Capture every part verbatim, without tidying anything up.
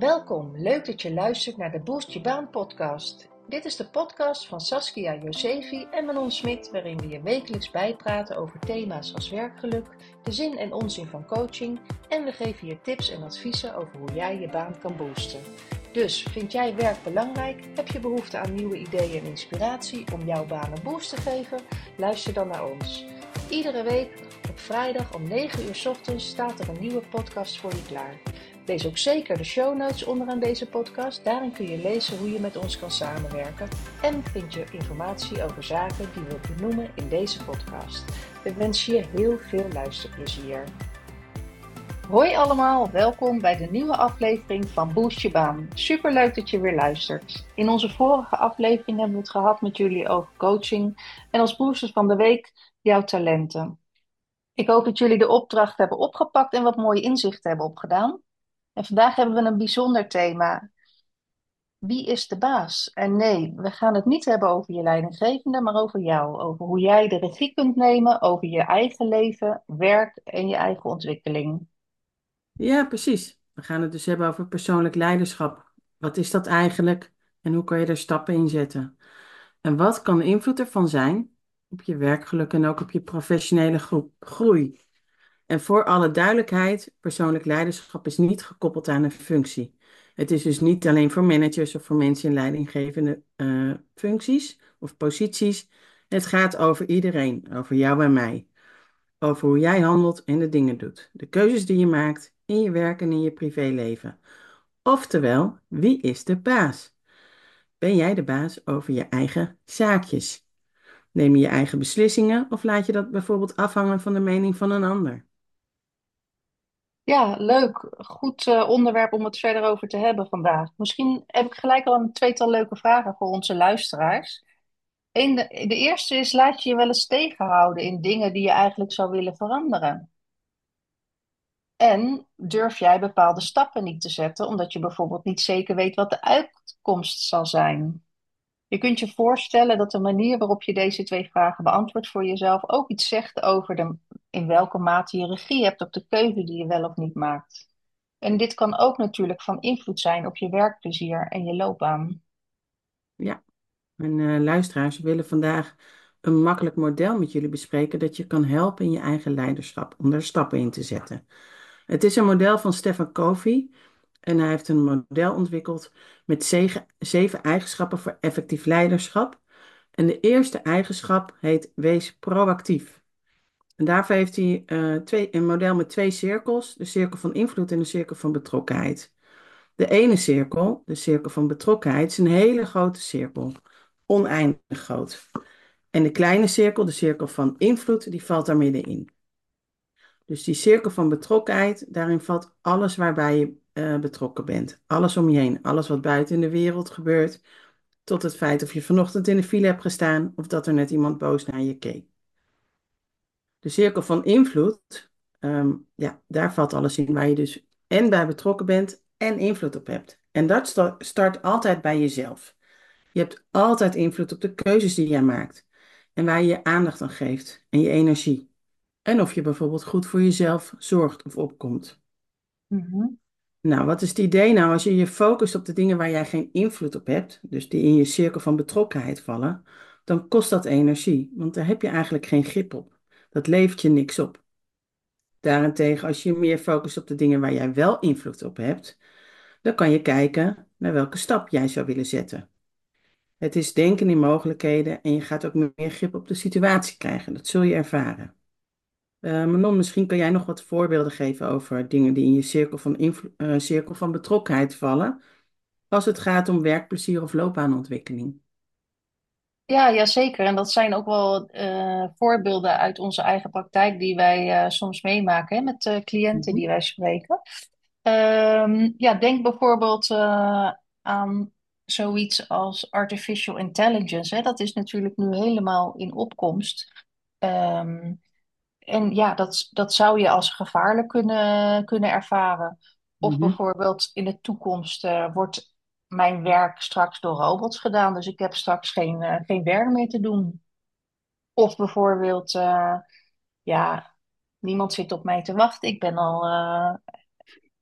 Welkom, leuk dat je luistert naar de Boost Je Baan podcast. Dit is de podcast van Saskia Josefi en Manon Smit, waarin we je wekelijks bijpraten over thema's als werkgeluk, de zin en onzin van coaching en we geven je tips en adviezen over hoe jij je baan kan boosten. Dus, vind jij werk belangrijk? Heb je behoefte aan nieuwe ideeën en inspiratie om jouw baan een boost te geven? Luister dan naar ons. Iedere week op vrijdag om negen uur 's ochtends staat er een nieuwe podcast voor je klaar. Lees ook zeker de show notes onderaan deze podcast. Daarin kun je lezen hoe je met ons kan samenwerken. En vind je informatie over zaken die we benoemen in deze podcast. We wensen je heel veel luisterplezier. Hoi allemaal, welkom bij de nieuwe aflevering van Boost Je Baan. Superleuk dat je weer luistert. In onze vorige aflevering hebben we het gehad met jullie over coaching. En als boosters van de week jouw talenten. Ik hoop dat jullie de opdracht hebben opgepakt en wat mooie inzichten hebben opgedaan. En vandaag hebben we een bijzonder thema. Wie is de baas? En nee, we gaan het niet hebben over je leidinggevende, maar over jou. Over hoe jij de regie kunt nemen over je eigen leven, werk en je eigen ontwikkeling. Ja, precies. We gaan het dus hebben over persoonlijk leiderschap. Wat is dat eigenlijk en hoe kan je er stappen in zetten? En wat kan de invloed ervan zijn op je werkgeluk en ook op je professionele groep, groei? En voor alle duidelijkheid, persoonlijk leiderschap is niet gekoppeld aan een functie. Het is dus niet alleen voor managers of voor mensen in leidinggevende eh, functies of posities. Het gaat over iedereen, over jou en mij. Over hoe jij handelt en de dingen doet. De keuzes die je maakt in je werk en in je privéleven. Oftewel, wie is de baas? Ben jij de baas over je eigen zaakjes? Neem je je eigen beslissingen of laat je dat bijvoorbeeld afhangen van de mening van een ander? Ja, leuk. Goed eh, onderwerp om het verder over te hebben vandaag. Misschien heb ik gelijk al een tweetal leuke vragen voor onze luisteraars. Eén, de, de eerste is, laat je je wel eens tegenhouden in dingen die je eigenlijk zou willen veranderen? En durf jij bepaalde stappen niet te zetten, omdat je bijvoorbeeld niet zeker weet wat de uitkomst zal zijn? Je kunt je voorstellen dat de manier waarop je deze twee vragen beantwoordt voor jezelf ook iets zegt over de, in welke mate je regie hebt op de keuze die je wel of niet maakt. En dit kan ook natuurlijk van invloed zijn op je werkplezier en je loopbaan. Ja, en eh, luisteraars, we willen vandaag een makkelijk model met jullie bespreken dat je kan helpen in je eigen leiderschap om daar stappen in te zetten. Het is een model van Stephen Covey en hij heeft een model ontwikkeld met zegen- zeven eigenschappen voor effectief leiderschap. En de eerste eigenschap heet wees proactief. En daarvoor heeft hij eh, twee, een model met twee cirkels, de cirkel van invloed en de cirkel van betrokkenheid. De ene cirkel, de cirkel van betrokkenheid, is een hele grote cirkel, oneindig groot. En de kleine cirkel, de cirkel van invloed, die valt daar middenin. Dus die cirkel van betrokkenheid, daarin valt alles waarbij je eh, betrokken bent. Alles om je heen, alles wat buiten in de wereld gebeurt, tot het feit of je vanochtend in de file hebt gestaan of dat er net iemand boos naar je keek. De cirkel van invloed, ehm, ja, daar valt alles in waar je dus en bij betrokken bent en invloed op hebt. En dat sta- start altijd bij jezelf. Je hebt altijd invloed op de keuzes die jij maakt en waar je je aandacht aan geeft en je energie. En of je bijvoorbeeld goed voor jezelf zorgt of opkomt. Mhm. Nou, wat is het idee nou? Als je je focust op de dingen waar jij geen invloed op hebt, dus die in je cirkel van betrokkenheid vallen, dan kost dat energie, want daar heb je eigenlijk geen grip op. Dat levert je niks op. Daarentegen, als je meer focust op de dingen waar jij wel invloed op hebt, dan kan je kijken naar welke stap jij zou willen zetten. Het is denken in mogelijkheden en je gaat ook meer grip op de situatie krijgen. Dat zul je ervaren. Eh, Manon, misschien kan jij nog wat voorbeelden geven over dingen die in je cirkel van, invlo- eh, cirkel van betrokkenheid vallen, als het gaat om werkplezier of loopbaanontwikkeling. Ja, ja, zeker. En dat zijn ook wel eh, voorbeelden uit onze eigen praktijk die wij eh, soms meemaken hè, met de cliënten Mhm. die wij spreken. Ehm, ja, denk bijvoorbeeld eh, aan zoiets als artificial intelligence. Hè. Dat is natuurlijk nu helemaal in opkomst. Ehm, en ja, dat, dat zou je als gevaarlijk kunnen, kunnen ervaren. Of Mhm. bijvoorbeeld in de toekomst eh, wordt mijn werk straks door robots gedaan, dus ik heb straks geen, eh, geen werk meer te doen. Of bijvoorbeeld, eh, ja, niemand zit op mij te wachten. Ik ben al, eh,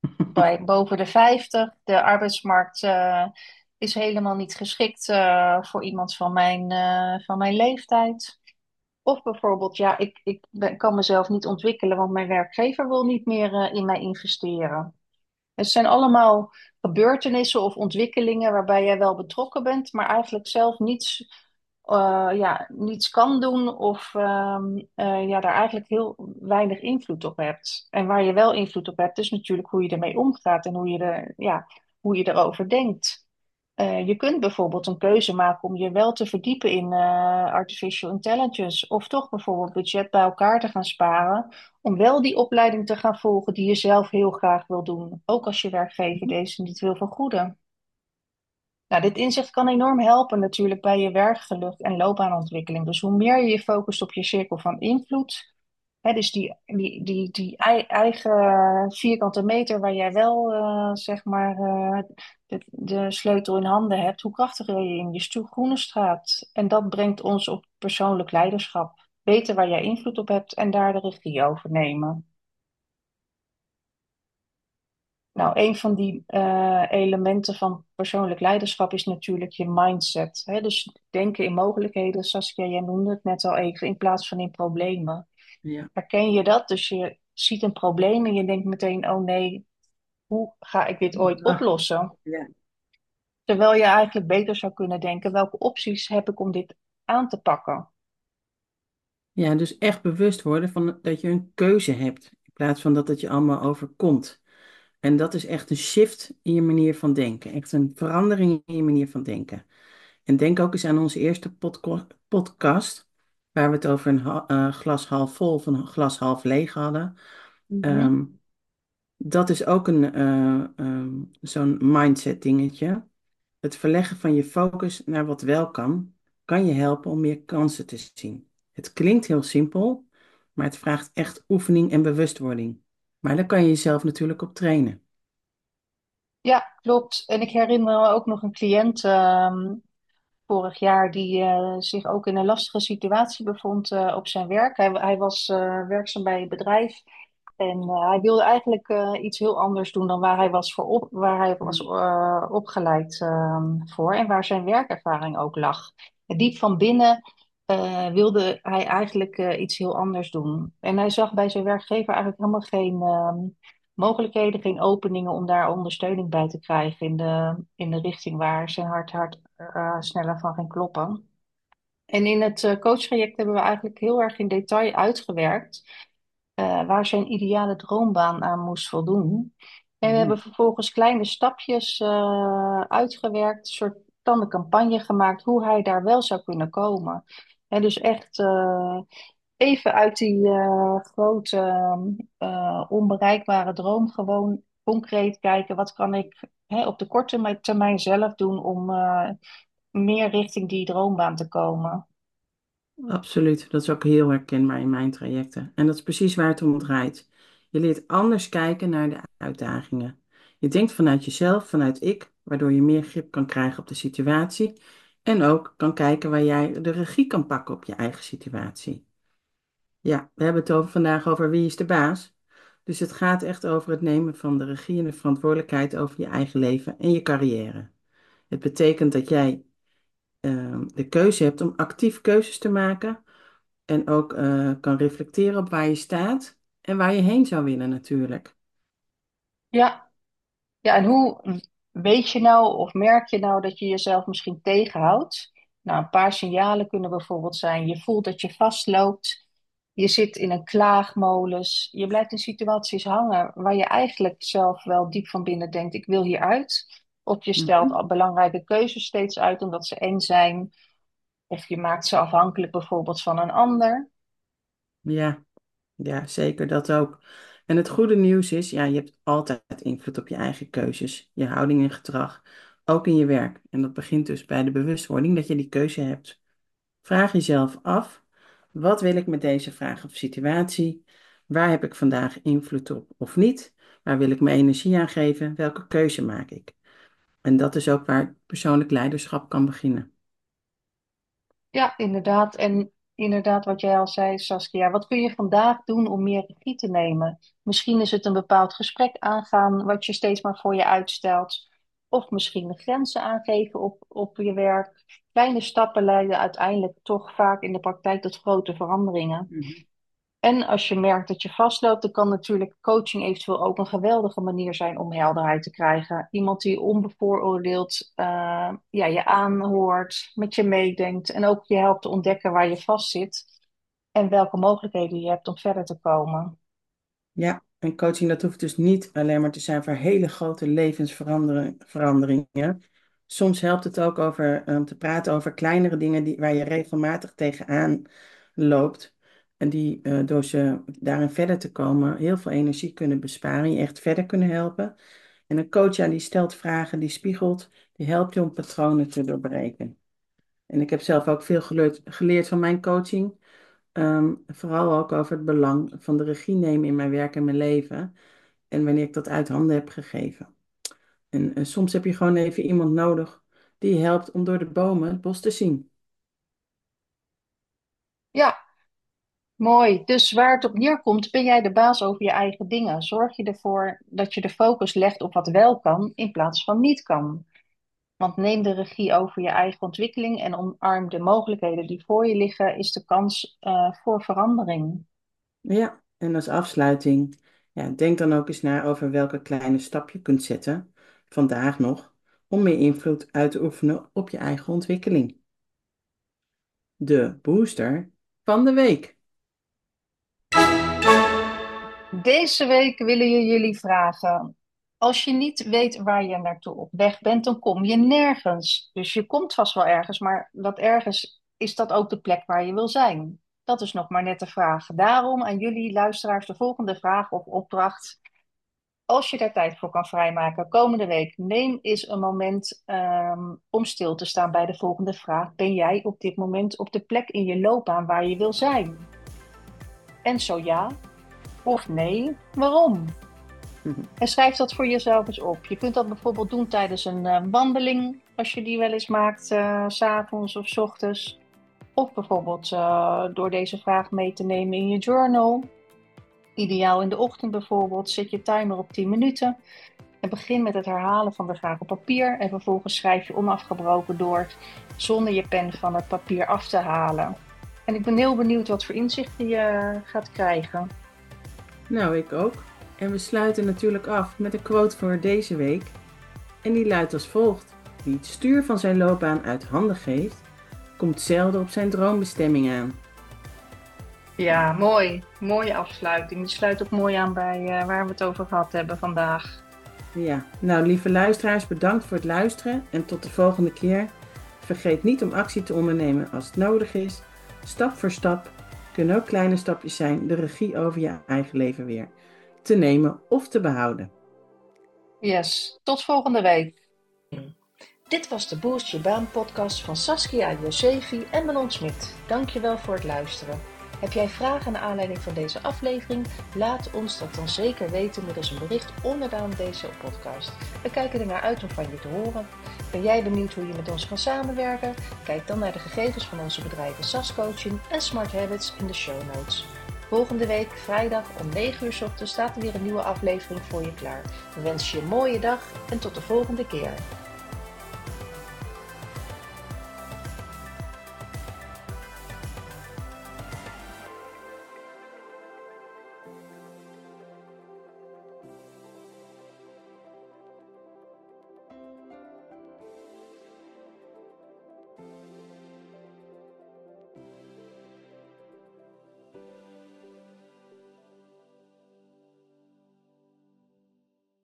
bij boven de vijftig. De arbeidsmarkt eh, is helemaal niet geschikt eh, voor iemand van mijn, eh, van mijn leeftijd. Of bijvoorbeeld, ja, ik, ik ben- kan mezelf niet ontwikkelen, want mijn werkgever wil niet meer eh, in mij investeren. Het zijn allemaal gebeurtenissen of ontwikkelingen waarbij jij wel betrokken bent, maar eigenlijk zelf niets, eh, ja, niets kan doen of ehm, eh, ja, daar eigenlijk heel weinig invloed op hebt. En waar je wel invloed op hebt, is natuurlijk hoe je ermee omgaat en hoe je, er, ja, hoe je erover denkt. Eh, je kunt bijvoorbeeld een keuze maken om je wel te verdiepen in eh, artificial intelligence, of toch bijvoorbeeld budget bij elkaar te gaan sparen om wel die opleiding te gaan volgen die je zelf heel graag wil doen, ook als je werkgever deze niet wil vergoeden. Nou, dit inzicht kan enorm helpen natuurlijk bij je werkgeluk en loopbaanontwikkeling. Dus hoe meer je je focust op je cirkel van invloed, hè, dus die, die, die, die ei- eigen vierkante meter waar jij wel eh, zeg maar eh, de, de sleutel in handen hebt, hoe krachtiger je in je stu- groene straat. En dat brengt ons op persoonlijk leiderschap. Weten waar jij invloed op hebt en daar de regie over nemen. Nou, een van die eh, elementen van persoonlijk leiderschap is natuurlijk je mindset. Hè? Dus denken in mogelijkheden, Saskia, jij noemde het net al even, in plaats van in problemen. Ja. Herken je dat? Dus je ziet een probleem en je denkt meteen, oh nee, hoe ga ik dit ooit Ach, oplossen? ja. Terwijl je eigenlijk beter zou kunnen denken, welke opties heb ik om dit aan te pakken? Ja, dus echt bewust worden van dat je een keuze hebt, in plaats van dat het je allemaal overkomt. En dat is echt een shift in je manier van denken, echt een verandering in je manier van denken. En denk ook eens aan onze eerste podco- podcast, waar we het over een ha- eh, glas half vol of een glas half leeg hadden. Mhm. Ehm, dat is ook een, eh, ehm, zo'n mindset dingetje. Het verleggen van je focus naar wat wel kan, kan je helpen om meer kansen te zien. Het klinkt heel simpel, maar het vraagt echt oefening en bewustwording. Maar daar kan je jezelf natuurlijk op trainen. Ja, klopt. En ik herinner me ook nog een cliënt ehm, vorig jaar die eh, zich ook in een lastige situatie bevond eh, op zijn werk. Hij, hij was eh, werkzaam bij een bedrijf en eh, hij wilde eigenlijk eh, iets heel anders doen dan waar hij was, voor op, waar hij was Mm. eh, opgeleid ehm, voor en waar zijn werkervaring ook lag. En diep van binnen eh, wilde hij eigenlijk eh, iets heel anders doen. En hij zag bij zijn werkgever eigenlijk helemaal geen ehm, mogelijkheden, geen openingen om daar ondersteuning bij te krijgen in de, in de richting waar zijn hart, hart eh, sneller van ging kloppen. En in het uh, coachtraject hebben we eigenlijk heel erg in detail uitgewerkt eh, waar zijn ideale droombaan aan moest voldoen. En we Ja, hebben vervolgens kleine stapjes eh, uitgewerkt, een soort van de campagne gemaakt hoe hij daar wel zou kunnen komen. En dus echt eh, even uit die eh, grote eh, onbereikbare droom gewoon concreet kijken, wat kan ik hè, op de korte termijn zelf doen om eh, meer richting die droombaan te komen. absoluut. Dat is ook heel herkenbaar in mijn trajecten. En dat is precies waar het om draait. Je leert anders kijken naar de uitdagingen. Je denkt vanuit jezelf, vanuit ik, waardoor je meer grip kan krijgen op de situatie. En ook kan kijken waar jij de regie kan pakken op je eigen situatie. Ja, we hebben het over, vandaag over wie is de baas. Dus het gaat echt over het nemen van de regie en de verantwoordelijkheid over je eigen leven en je carrière. Het betekent dat jij eh, de keuze hebt om actief keuzes te maken en ook eh, kan reflecteren op waar je staat en waar je heen zou willen natuurlijk. Ja, ja, en hoe weet je nou of merk je nou dat je jezelf misschien tegenhoudt? Nou, een paar signalen kunnen bijvoorbeeld zijn: je voelt dat je vastloopt, je zit in een klaagmolens, je blijft in situaties hangen waar je eigenlijk zelf wel diep van binnen denkt: ik wil hieruit. Of je stelt Mhm. al belangrijke keuzes steeds uit omdat ze eng zijn, of je maakt ze afhankelijk bijvoorbeeld van een ander. Ja, ja, zeker dat ook. En het goede nieuws is, ja, je hebt altijd invloed op je eigen keuzes, je houding en gedrag, ook in je werk. En dat begint dus bij de bewustwording dat je die keuze hebt. Vraag jezelf af, wat wil ik met deze vraag of situatie? Waar heb ik vandaag invloed op of niet? Waar wil ik mijn energie aan geven? Welke keuze maak ik? En dat is ook waar persoonlijk leiderschap kan beginnen. Ja, inderdaad. En inderdaad wat jij al zei, Saskia. Wat kun je vandaag doen om meer regie te nemen? Misschien is het een bepaald gesprek aangaan wat je steeds maar voor je uitstelt. Of misschien de grenzen aangeven op, op je werk. Kleine stappen leiden uiteindelijk toch vaak in de praktijk tot grote veranderingen. Mhm. En als je merkt dat je vastloopt, dan kan natuurlijk coaching eventueel ook een geweldige manier zijn om helderheid te krijgen. Iemand die onbevooroordeeld eh, ja, je aanhoort, met je meedenkt en ook je helpt te ontdekken waar je vastzit en welke mogelijkheden je hebt om verder te komen. Ja, en coaching dat hoeft dus niet alleen maar te zijn voor hele grote levensveranderingen. Soms helpt het ook over um, te praten over kleinere dingen die, waar je regelmatig tegenaan loopt. En die eh, door ze daarin verder te komen heel veel energie kunnen besparen. Je echt verder kunnen helpen. En een coach ja, die stelt vragen, die spiegelt, die helpt je om patronen te doorbreken. En ik heb zelf ook veel geleerd, geleerd van mijn coaching. Ehm, vooral ook over het belang van de regie nemen in mijn werk en mijn leven. En wanneer ik dat uit handen heb gegeven. En, eh, soms heb je gewoon even iemand nodig die je helpt om door de bomen het bos te zien. Ja, mooi. Dus waar het op neerkomt, ben jij de baas over je eigen dingen. Zorg je ervoor dat je de focus legt op wat wel kan in plaats van niet kan. Want neem de regie over je eigen ontwikkeling en omarm de mogelijkheden die voor je liggen, is de kans eh, voor verandering. Ja, en als afsluiting, ja, denk dan ook eens na over welke kleine stap je kunt zetten, vandaag nog, om meer invloed uit te oefenen op je eigen ontwikkeling. De booster van de week. Deze week willen we jullie vragen. Als je niet weet waar je naartoe op weg bent, dan kom je nergens. Dus je komt vast wel ergens, maar dat ergens is dat ook de plek waar je wil zijn. Dat is nog maar net de vraag. Daarom aan jullie luisteraars de volgende vraag of opdracht. Als je daar tijd voor kan vrijmaken, komende week, neem eens een moment ehm, om stil te staan bij de volgende vraag. Ben jij op dit moment op de plek in je loopbaan waar je wil zijn? En zo ja of nee, waarom? En schrijf dat voor jezelf eens op. Je kunt dat bijvoorbeeld doen tijdens een eh, wandeling, als je die wel eens maakt, eh, 's avonds of 's ochtends. Of bijvoorbeeld eh, door deze vraag mee te nemen in je journal. Ideaal in de ochtend bijvoorbeeld. Zet je timer op tien minuten. En begin met het herhalen van de vraag op papier. En vervolgens schrijf je onafgebroken door, zonder je pen van het papier af te halen. En ik ben heel benieuwd wat voor inzichten je gaat krijgen. Nou, ik ook. En we sluiten natuurlijk af met een quote voor deze week. En die luidt als volgt. Wie het stuur van zijn loopbaan uit handen geeft, komt zelden op zijn droombestemming aan. Ja, mooi. Mooie afsluiting. Die sluit ook mooi aan bij uh, waar we het over gehad hebben vandaag. Ja, nou lieve luisteraars, bedankt voor het luisteren en tot de volgende keer. Vergeet niet om actie te ondernemen als het nodig is. Stap voor stap kunnen ook kleine stapjes zijn de regie over je eigen leven weer te nemen of te behouden. Yes, tot volgende week. Dit was de Boost Je Baan podcast van Saskia Josefi en Manon Smit. Dankjewel voor het luisteren. Heb jij vragen naar aanleiding van deze aflevering? Laat ons dat dan zeker weten middels een bericht onderaan deze podcast. We kijken er naar uit om van je te horen. Ben jij benieuwd hoe je met ons kan samenwerken? Kijk dan naar de gegevens van onze bedrijven S A S Coaching en Smart Habits in de show notes. Volgende week, vrijdag om negen uur 's ochtends, staat er weer een nieuwe aflevering voor je klaar. We wensen je een mooie dag en tot de volgende keer.